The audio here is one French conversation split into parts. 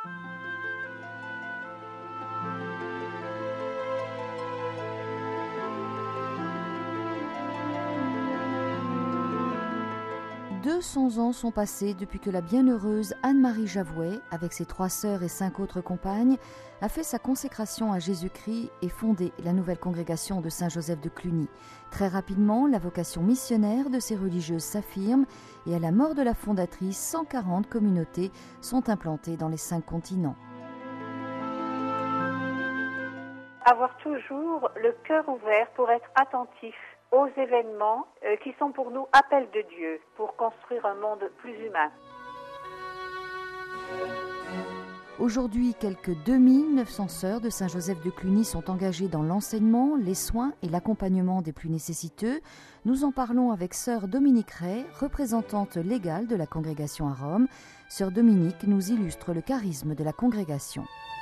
200 ans sont passés depuis que la bienheureuse Anne-Marie Javouet, avec ses 3 sœurs et 5 autres compagnes, a fait sa consécration à Jésus-Christ et fondé la nouvelle congrégation de Saint-Joseph de Cluny. Très rapidement, la vocation missionnaire de ces religieuses s'affirme et à la mort de la fondatrice, 140 communautés sont implantées dans les 5 continents. Avoir toujours le cœur ouvert pour être attentif aux événements qui sont pour nous appels de Dieu pour construire un monde plus humain. Aujourd'hui, quelques 2900 sœurs de Saint-Joseph de Cluny sont engagées dans l'enseignement, les soins et l'accompagnement des plus nécessiteux. Nous en parlons avec sœur Dominique Ray, représentante légale de la congrégation à Rome. Sœur Dominique nous illustre le charisme de la congrégation.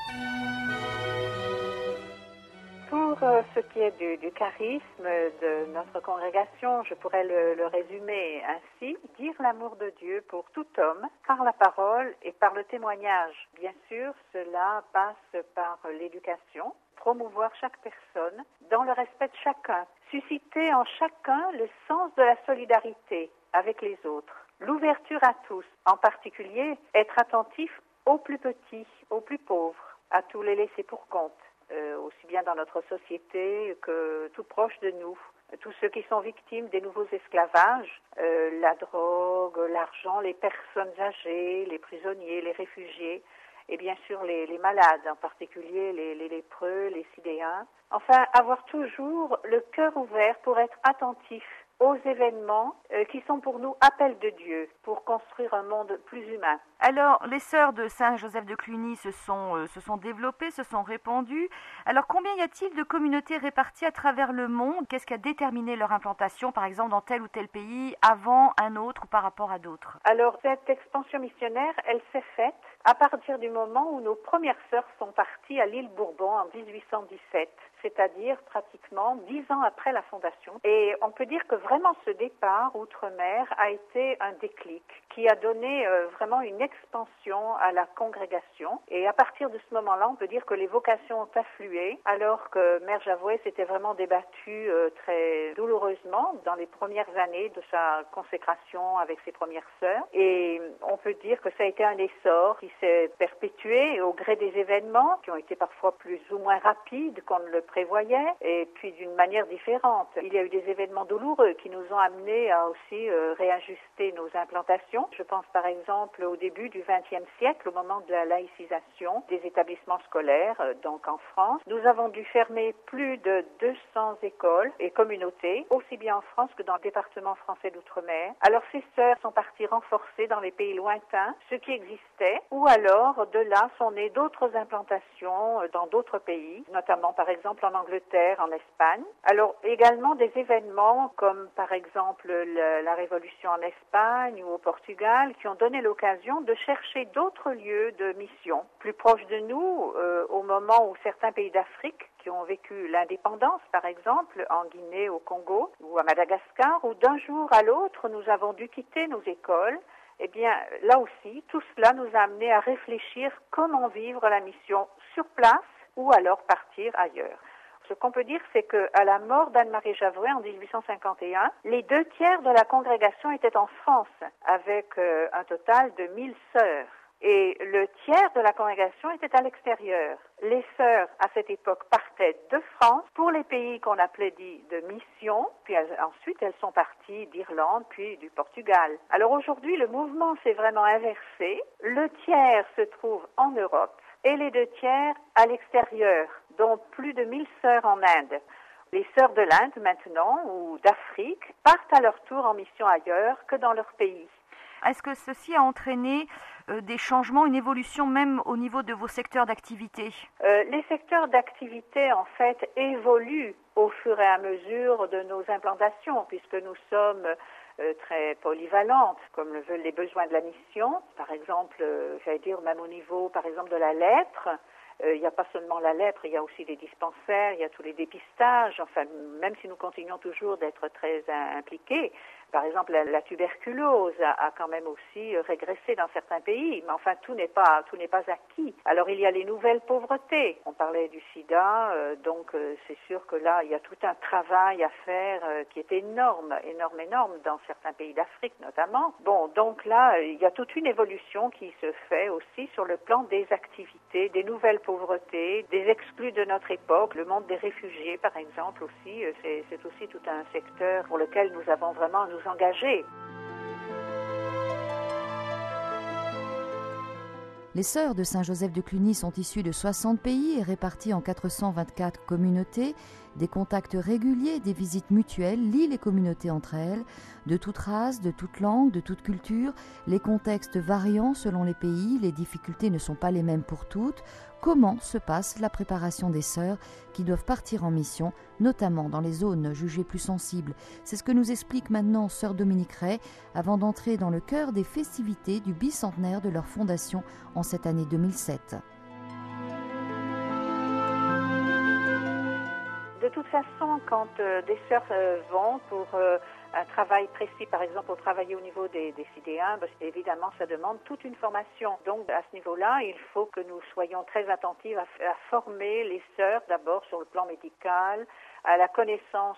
Pour ce qui est du charisme de notre congrégation, je pourrais le résumer ainsi: dire l'amour de Dieu pour tout homme par la parole et par le témoignage. Bien sûr, cela passe par l'éducation, promouvoir chaque personne dans le respect de chacun, susciter en chacun le sens de la solidarité avec les autres, l'ouverture à tous, en particulier être attentif aux plus petits, aux plus pauvres, à tous les laissés pour compte. Aussi bien dans notre société que tout proche de nous, tous ceux qui sont victimes des nouveaux esclavages, la drogue, l'argent, les personnes âgées, les prisonniers, les réfugiés, et bien sûr les malades, en particulier les lépreux, les sidéens. Enfin, avoir toujours le cœur ouvert pour être attentif aux événements qui sont pour nous appels de Dieu pour construire un monde plus humain. Alors, les sœurs de Saint-Joseph de Cluny se sont développées, se sont répandues. Alors, combien y a-t-il de communautés réparties à travers le monde? Qu'est-ce qui a déterminé leur implantation, par exemple, dans tel ou tel pays, avant un autre ou par rapport à d'autres? Alors, cette expansion missionnaire, elle s'est faite à partir du moment où nos premières sœurs sont parties à l'île Bourbon en 1817, c'est-à-dire pratiquement 10 ans après la fondation. Et on peut dire que vraiment ce départ outre-mer a été un déclic qui a donné vraiment une expansion à la congrégation. Et à partir de ce moment-là, on peut dire que les vocations ont afflué, alors que Mère Javouet s'était vraiment débattue très douloureusement dans les premières années de sa consécration avec ses premières sœurs. Et on peut dire que ça a été un essor qui s'est perpétué au gré des événements, qui ont été parfois plus ou moins rapides qu'on ne le prévoyait, et puis d'une manière différente. Il y a eu des événements douloureux qui nous ont amenés à aussi réajuster nos implantations. Je pense par exemple au début du XXe siècle, au moment de la laïcisation des établissements scolaires, donc en France. Nous avons dû fermer plus de 200 écoles et communautés, aussi bien en France que dans le département français d'outre-mer. Alors ces sœurs sont parties renforcer dans les pays lointains ce qui existait, ou alors de là sont nées d'autres implantations dans d'autres pays, notamment par exemple en Angleterre, en Espagne. Alors également des événements comme par exemple la Révolution en Espagne ou au Portugal qui ont donné l'occasion de chercher d'autres lieux de mission plus proches de nous au moment où certains pays d'Afrique qui ont vécu l'indépendance, par exemple, en Guinée, au Congo ou à Madagascar, où d'un jour à l'autre, nous avons dû quitter nos écoles. Eh bien, là aussi, tout cela nous a amené à réfléchir comment vivre la mission sur place ou alors partir ailleurs. Ce qu'on peut dire, c'est qu'à la mort d'Anne-Marie Javouet en 1851, les 2/3 de la congrégation étaient en France, avec un total de 1000 sœurs. Et le tiers de la congrégation était à l'extérieur. Les sœurs, à cette époque, partaient de France pour les pays qu'on appelait dits de mission, puis ensuite elles sont parties d'Irlande, puis du Portugal. Alors aujourd'hui, le mouvement s'est vraiment inversé. Le tiers se trouve en Europe et les 2/3 à l'extérieur, dont plus de 1000 sœurs en Inde. Les sœurs de l'Inde maintenant, ou d'Afrique, partent à leur tour en mission ailleurs que dans leur pays. Est-ce que ceci a entraîné des changements, une évolution même au niveau de vos secteurs d'activité? Les secteurs d'activité, en fait, évoluent au fur et à mesure de nos implantations, puisque nous sommes très polyvalentes, comme le veulent les besoins de la mission. Par exemple, j'allais dire même au niveau, par exemple, de la lèpre. Il n'y a pas seulement la lèpre, il y a aussi des dispensaires, il y a tous les dépistages. Enfin, même si nous continuons toujours d'être très impliqués, Par exemple, la tuberculose a quand même aussi régressé dans certains pays, mais enfin tout n'est pas acquis. Alors il y a les nouvelles pauvretés. On parlait du sida, donc c'est sûr que là il y a tout un travail à faire qui est énorme dans certains pays d'Afrique notamment. Bon, donc là il y a toute une évolution qui se fait aussi sur le plan des activités, des nouvelles pauvretés, des exclus de notre époque, le monde des réfugiés par exemple aussi, c'est aussi tout un secteur pour lequel nous avons vraiment à nous engager. Les sœurs de Saint-Joseph de Cluny sont issues de 60 pays et réparties en 424 communautés. Des contacts réguliers, des visites mutuelles lient les communautés entre elles, de toute race, de toute langue, de toute culture, les contextes variant selon les pays, les difficultés ne sont pas les mêmes pour toutes. Comment se passe la préparation des sœurs qui doivent partir en mission, notamment dans les zones jugées plus sensibles? C'est ce que nous explique maintenant sœur Dominique Ray, avant d'entrer dans le cœur des festivités du bicentenaire de leur fondation en cette année 2007. De toute façon, quand des sœurs vont pour un travail précis, par exemple, pour travailler au niveau des sidéens, évidemment, ça demande toute une formation. Donc, à ce niveau-là, il faut que nous soyons très attentifs à former les sœurs, d'abord sur le plan médical, à la connaissance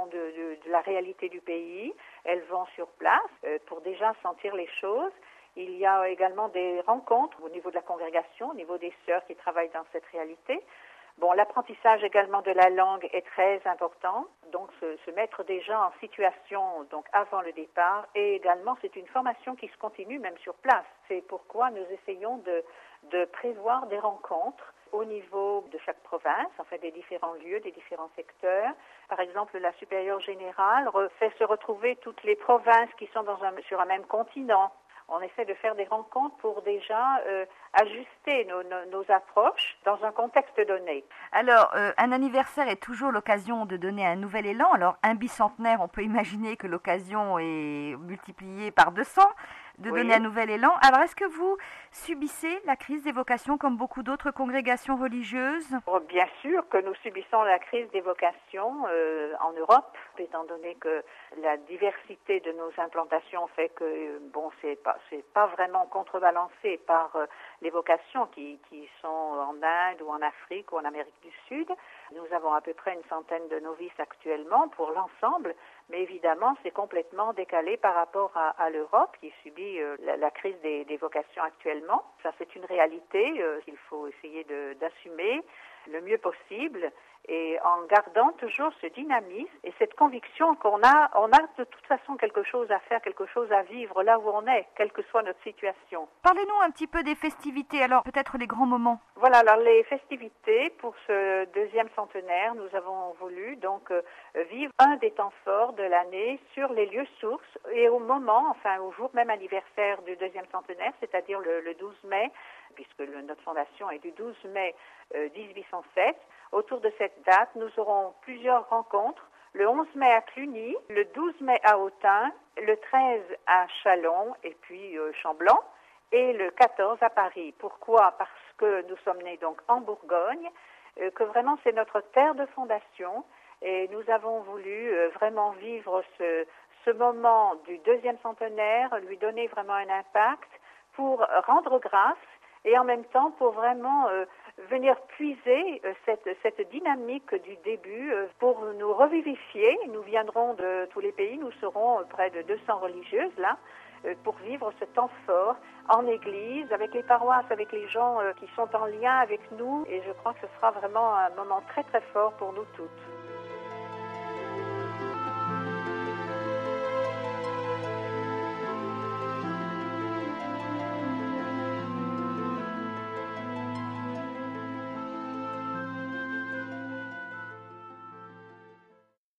de la réalité du pays. Elles vont sur place pour déjà sentir les choses. Il y a également des rencontres au niveau de la congrégation, au niveau des sœurs qui travaillent dans cette réalité. Bon, l'apprentissage également de la langue est très important, donc se mettre déjà en situation donc avant le départ, et également c'est une formation qui se continue même sur place. C'est pourquoi nous essayons de prévoir des rencontres au niveau de chaque province, en fait des différents lieux, des différents secteurs. Par exemple, la supérieure générale fait se retrouver toutes les provinces qui sont sur un même continent. On essaie de faire des rencontres pour déjà ajuster nos approches dans un contexte donné. Alors, un anniversaire est toujours l'occasion de donner un nouvel élan. Alors, un bicentenaire, on peut imaginer que l'occasion est multipliée par 200 de donner un nouvel élan. Alors, est-ce que vous subissez la crise des vocations comme beaucoup d'autres congrégations religieuses? Bien sûr que nous subissons la crise des vocations en Europe, étant donné que la diversité de nos implantations fait que c'est pas vraiment contrebalancé par les vocations qui sont en Inde ou en Afrique ou en Amérique du Sud. Nous avons à peu près une centaine de novices actuellement pour l'ensemble, mais évidemment c'est complètement décalé par rapport à l'Europe qui subit la crise des vocations actuellement. Ça c'est une réalité qu'il faut essayer d'assumer le mieux possible, et en gardant toujours ce dynamisme et cette conviction qu'on a de toute façon quelque chose à faire, quelque chose à vivre là où on est, quelle que soit notre situation. Parlez-nous un petit peu des festivités, alors peut-être les grands moments. Voilà, alors les festivités pour ce deuxième centenaire, nous avons voulu donc vivre un des temps forts de l'année sur les lieux sources et au jour même anniversaire du deuxième centenaire, c'est-à-dire le 12 mai, puisque notre fondation est du 12 mai 1807. Autour de cette date, nous aurons plusieurs rencontres. Le 11 mai à Cluny, le 12 mai à Autun, le 13 à Châlons et puis Chamblanc, et le 14 à Paris. Pourquoi? Parce que nous sommes nés donc en Bourgogne, que vraiment c'est notre terre de fondation, et nous avons voulu vraiment vivre ce moment du deuxième centenaire, lui donner vraiment un impact pour rendre grâce et en même temps pour vraiment venir puiser cette dynamique du début pour nous revivifier. Nous viendrons de tous les pays, nous serons près de 200 religieuses là, pour vivre ce temps fort en église, avec les paroisses, avec les gens qui sont en lien avec nous, et je crois que ce sera vraiment un moment très très fort pour nous toutes.